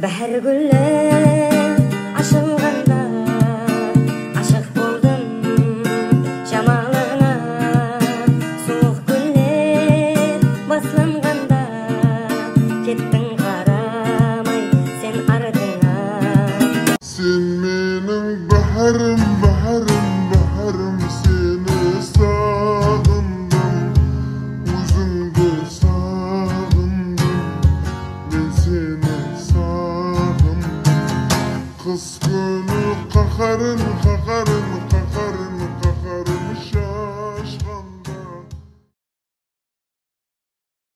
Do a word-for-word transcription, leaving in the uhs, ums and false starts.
Бәһәр гүлләр ашылганда ашык булдым жамалыңа, суык гүлләр басланганда кеттең карамай сен артыңа. Сен менің бәһәрім, бәһәрім, бәһәрім, сені сағындым, өзіңді сағындым, мен сені сағындым. Қыс күні қаһарын, қаһарын